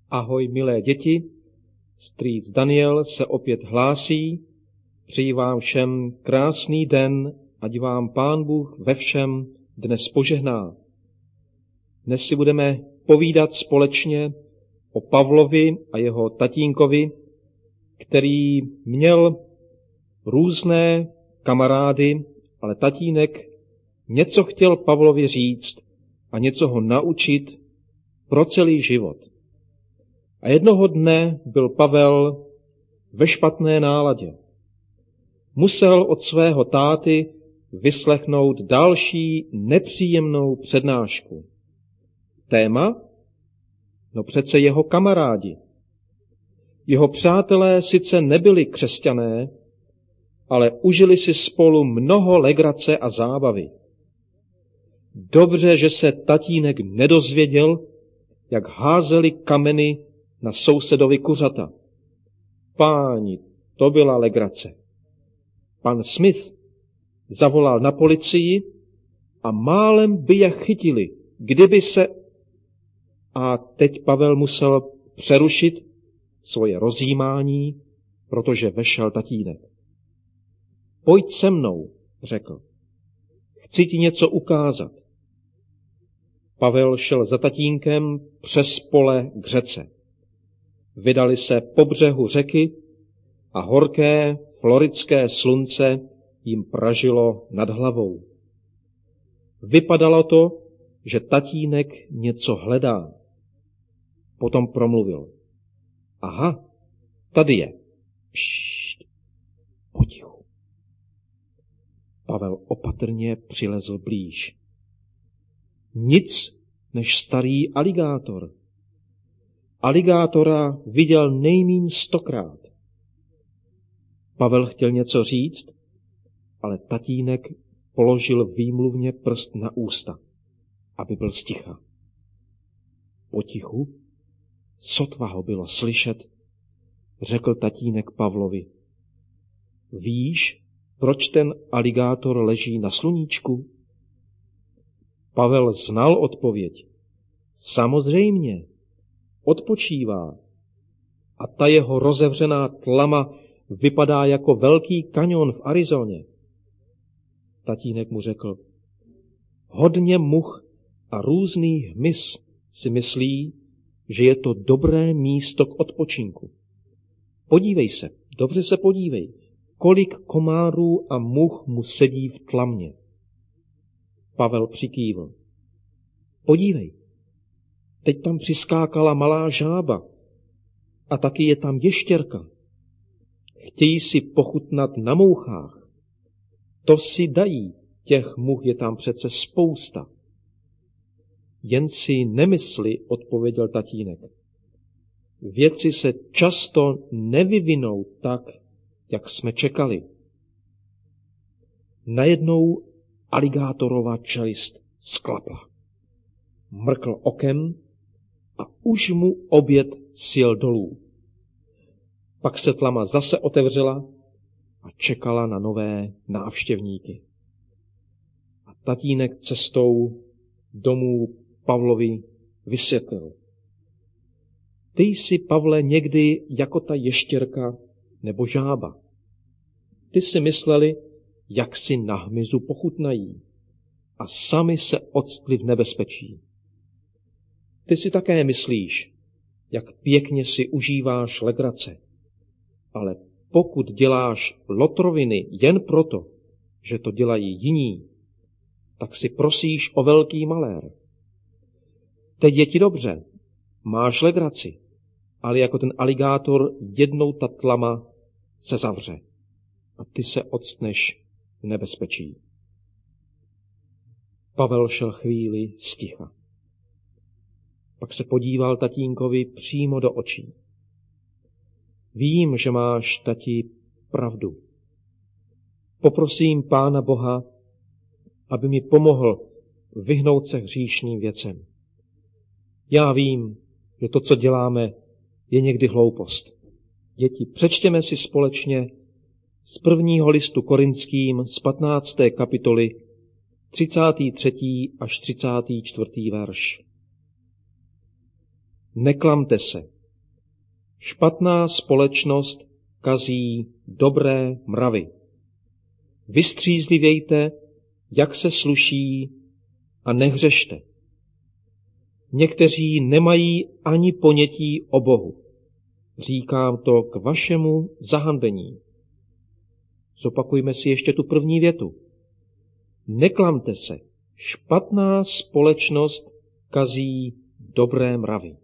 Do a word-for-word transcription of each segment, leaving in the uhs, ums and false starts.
Ahoj, milé děti, strýc Daniel se opět hlásí. Přeji vám všem krásný den, ať vám Pán Bůh ve všem dnes požehná. Dnes si budeme povídat společně o Pavlovi a jeho tatínkovi, který měl různé kamarády, ale tatínek něco chtěl Pavlovi říct a něco ho naučit pro celý život. A jednoho dne byl Pavel ve špatné náladě. Musel od svého táty vyslechnout další nepříjemnou přednášku. Téma? No přece jeho kamarádi. Jeho přátelé sice nebyli křesťané, ale užili si spolu mnoho legrace a zábavy. Dobře, že se tatínek nedozvěděl, jak házeli kameny na sousedovi kuřata. Páni, to byla legrace. Pan Smith zavolal na policii a málem by je chytili, kdyby se... A teď Pavel musel přerušit svoje rozjímání, protože vešel tatínek. Pojď se mnou, řekl. Chci ti něco ukázat. Pavel šel za tatínkem přes pole k řece. Vydali se po břehu řeky a horké floridské slunce jim pražilo nad hlavou. Vypadalo to, že tatínek něco hledá. Potom promluvil. Aha, tady je. Pššt, potichu. Pavel opatrně přilezl blíž. Nic než starý aligátor. Aligátora viděl nejmíň stokrát. Pavel chtěl něco říct, ale tatínek položil výmluvně prst na ústa, aby byl sticha. Potichu, sotva ho bylo slyšet, řekl tatínek Pavlovi. Víš, proč ten aligátor leží na sluníčku? Pavel znal odpověď. Samozřejmě, odpočívá. A ta jeho rozevřená tlama vypadá jako velký kaňon v Arizoně. Tatínek mu řekl, hodně much a různý hmyz si myslí, že je to dobré místo k odpočinku. Podívej se, dobře se podívej, kolik komárů a much mu sedí v tlamě. Pavel přikývl. Podívej, teď tam přiskákala malá žába a taky je tam ještěrka. Chtějí si pochutnat na mouchách. To si dají, těch much je tam přece spousta. Jen si nemysli, odpověděl tatínek. Věci se často nevyvinou tak, jak jsme čekali. Najednou aligátorova čelist sklapla. Mrkl okem a už mu oběd sjel dolů. Pak se tlama zase otevřela a čekala na nové návštěvníky. A tatínek cestou domů Pavlovi vysvětlil. Ty jsi, Pavle, někdy jako ta ještěrka nebo žába. Ty si mysleli, jak si na hmyzu pochutnají a sami se octli v nebezpečí. Ty si také myslíš, jak pěkně si užíváš legrace, ale pokud děláš lotroviny jen proto, že to dělají jiní, tak si prosíš o velký malér. Teď je ti dobře, máš legraci, ale jako ten aligátor jednou ta tlama se zavře a ty se octneš v nebezpečí. Pavel šel chvíli sticha. Pak se podíval tatínkovi přímo do očí. Vím, že máš, tati, pravdu. Poprosím Pána Boha, aby mi pomohl vyhnout se hříšným věcem. Já vím, že to, co děláme, je někdy hloupost. Děti, přečtěme si společně z prvního listu Korinským z patnácté kapitoly třicátý třetí až třicátý čtvrtý verš. Neklamte se, Špatná společnost kazí dobré mravy. Vystřízlivějte, jak se sluší, a nehřešte. Někteří nemají ani ponětí o Bohu. Říkám to k vašemu zahanbení. Zopakujme si ještě tu první větu. Neklamte se, špatná společnost kazí dobré mravy.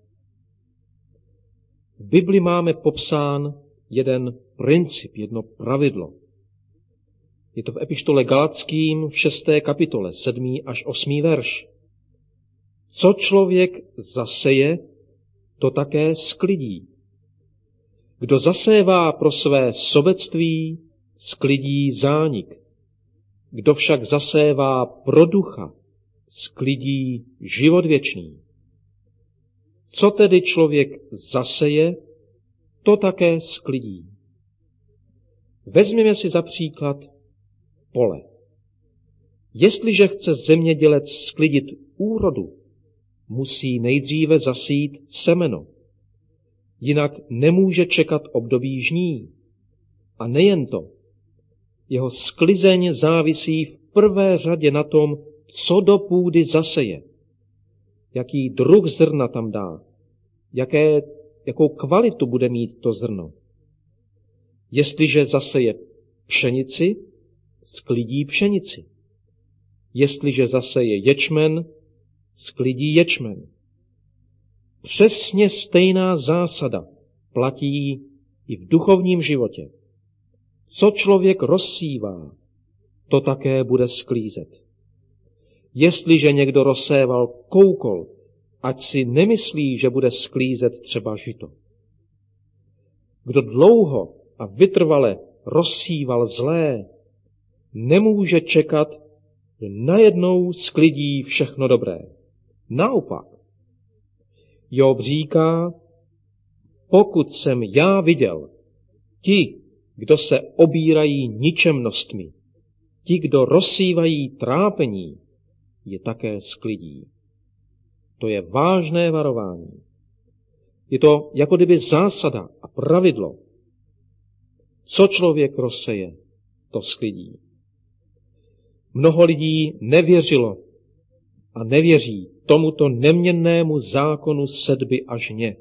V Bibli máme popsán jeden princip, jedno pravidlo. Je to v epištole Galatským v šesté kapitole, sedmý až osmý verš. Co člověk zaseje, to také sklidí. Kdo zasévá pro své sobectví, sklidí zánik. Kdo však zasévá pro ducha, sklidí život věčný. Co tedy člověk zaseje, to také sklidí. Vezměme si za příklad pole. Jestliže chce zemědělec sklidit úrodu, musí nejdříve zasít semeno. Jinak nemůže čekat období žní. A nejen to. Jeho sklizeň závisí v prvé řadě na tom, co do půdy zaseje. Jaký druh zrna tam dá. Jaké, jakou kvalitu bude mít to zrno. Jestliže zaseje pšenici, sklidí pšenici. Jestliže zaseje ječmen, sklidí ječmen. Přesně stejná zásada platí i v duchovním životě. Co člověk rozsívá, to také bude sklízet. Jestliže někdo rozséval koukol, ať si nemyslí, že bude sklízet třeba žito. Kdo dlouho a vytrvale rozsíval zlé, nemůže čekat, že najednou sklidí všechno dobré. Naopak, Job říká, pokud jsem já viděl, ti, kdo se obírají ničemnostmi, ti, kdo rozsívají trápení, je také sklidí. To je vážné varování. Je to jako kdyby zásada a pravidlo. Co člověk rozseje, to sklidí. Mnoho lidí nevěřilo a nevěří tomuto neměnnému zákonu sedby a žně.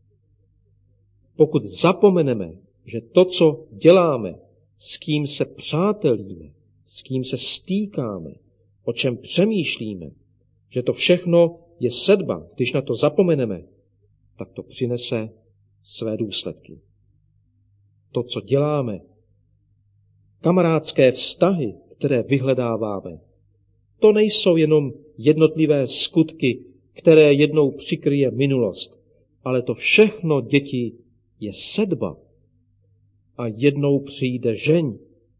Pokud zapomeneme, že to, co děláme, s kým se přátelíme, s kým se stýkáme, o čem přemýšlíme, že to všechno je sedba, když na to zapomeneme, tak to přinese své důsledky. To, co děláme, kamarádské vztahy, které vyhledáváme, to nejsou jenom jednotlivé skutky, které jednou přikryje minulost, ale to všechno, děti, je sedba. A jednou přijde žeň.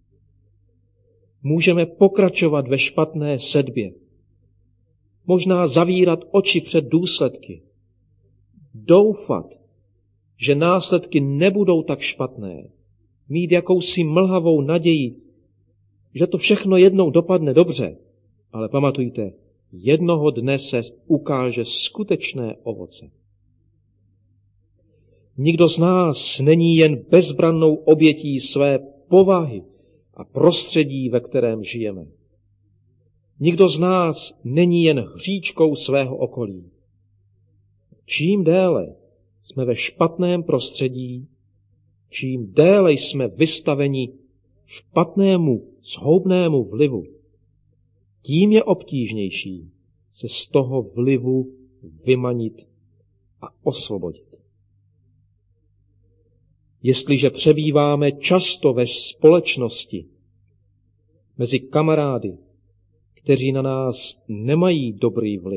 Můžeme pokračovat ve špatné sedbě. Možná zavírat oči před důsledky. Doufat, že následky nebudou tak špatné. Mít jakousi mlhavou naději, že to všechno jednou dopadne dobře. Ale pamatujte, jednoho dne se ukáže skutečné ovoce. Nikdo z nás není jen bezbrannou obětí své povahy a prostředí, ve kterém žijeme. Nikdo z nás není jen hříčkou svého okolí. Čím déle jsme ve špatném prostředí, čím déle jsme vystaveni špatnému, zhoubnému vlivu, tím je obtížnější se z toho vlivu vymanit a osvobodit. Jestliže přebýváme často ve společnosti mezi kamarády, kteří na nás nemají dobrý vliv,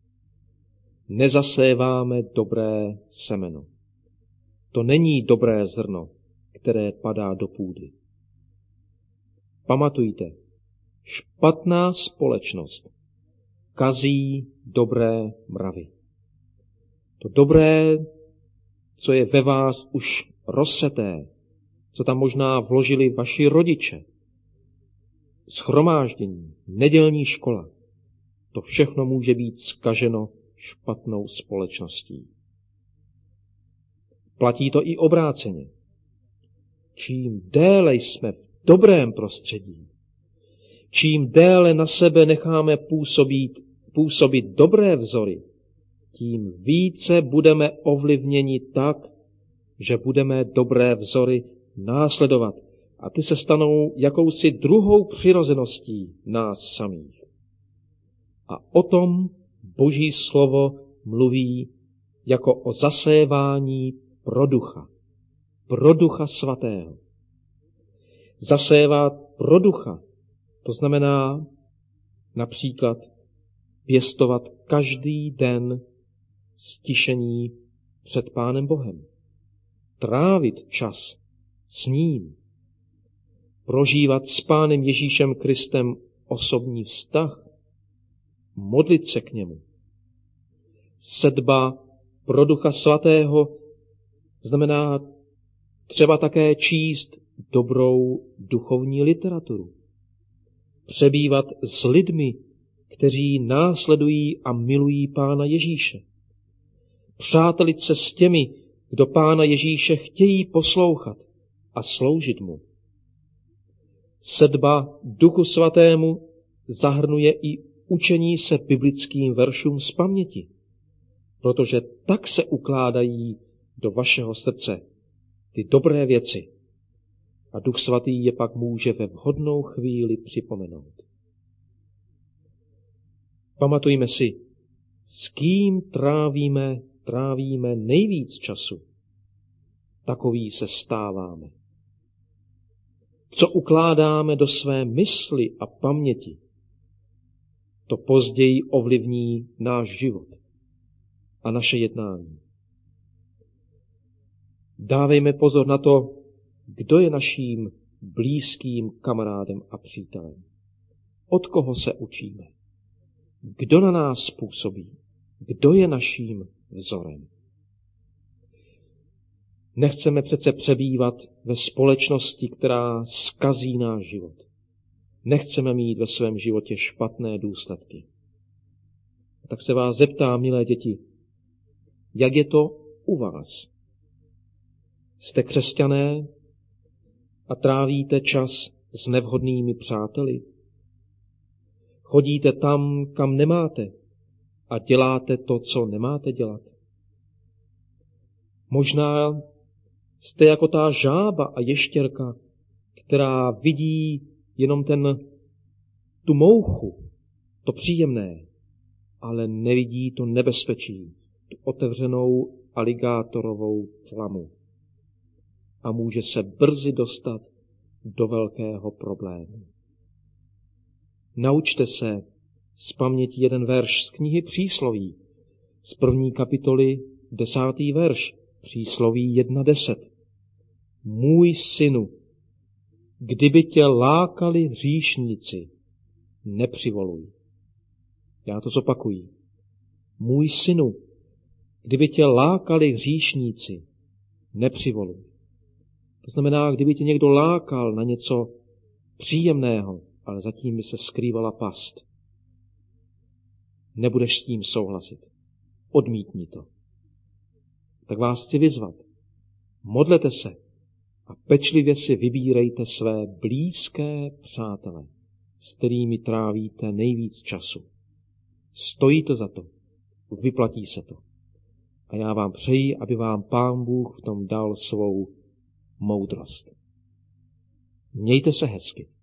nezaséváme dobré semeno. To není dobré zrno, které padá do půdy. Pamatujte, špatná společnost kazí dobré mravy. To dobré, co je ve vás už rozseté, co tam možná vložili vaši rodiče, shromáždění, nedělní škola, to všechno může být zkaženo špatnou společností. Platí to i obráceně. Čím déle jsme v dobrém prostředí, čím déle na sebe necháme působit, působit dobré vzory, tím více budeme ovlivněni tak, že budeme dobré vzory následovat. A ty se stanou jakousi druhou přirozeností nás samých. A o tom Boží slovo mluví jako o zasévání pro ducha. Pro ducha svatého. Zasévat pro ducha, to znamená například pěstovat každý den stišení před Pánem Bohem. Trávit čas s ním. Prožívat s Pánem Ježíšem Kristem osobní vztah. Modlit se k němu. Sedba pro ducha svatého znamená třeba také číst dobrou duchovní literaturu. Přebývat s lidmi, kteří následují a milují Pána Ježíše. Přátelit se s těmi, kdo Pána Ježíše chtějí poslouchat a sloužit mu. Sedba Duchu Svatému zahrnuje i učení se biblickým veršům z paměti, protože tak se ukládají do vašeho srdce ty dobré věci a Duch Svatý je pak může ve vhodnou chvíli připomenout. Pamatujme si, s kým trávíme, trávíme nejvíc času. Takový se stáváme. Co ukládáme do své mysli a paměti, to později ovlivní náš život a naše jednání. Dávejme pozor na to, kdo je naším blízkým kamarádem a přítelem. Od koho se učíme? Kdo na nás působí? Kdo je naším vzorem? Nechceme přece přebývat ve společnosti, která zkazí náš život. Nechceme mít ve svém životě špatné důsledky. A tak se vás zeptám, milé děti, jak je to u vás? Jste křesťané a trávíte čas s nevhodnými přáteli? Chodíte tam, kam nemáte a děláte to, co nemáte dělat? Možná jste jako ta žába a ještěrka, která vidí jenom ten, tu mouchu, to příjemné, ale nevidí to nebezpečí, tu otevřenou aligátorovou tlamu. A může se brzy dostat do velkého problému. Naučte se z paměti jeden verš z knihy Přísloví, z první kapitoly desátý verš, Přísloví jedna deset. Můj synu, kdyby tě lákali hříšníci, nepřivoluj. Já to zopakuji. Můj synu, kdyby tě lákali hříšníci, nepřivoluj. To znamená, kdyby tě někdo lákal na něco příjemného, ale zatím by se skrývala past. Nebudeš s tím souhlasit. Odmítni to. Tak vás chci vyzvat. Modlete se a pečlivě si vybírejte své blízké přátele, s kterými trávíte nejvíc času. Stojí to za to. Vyplatí se to. A já vám přeji, aby vám Pán Bůh v tom dal svou moudrost. Mějte se hezky.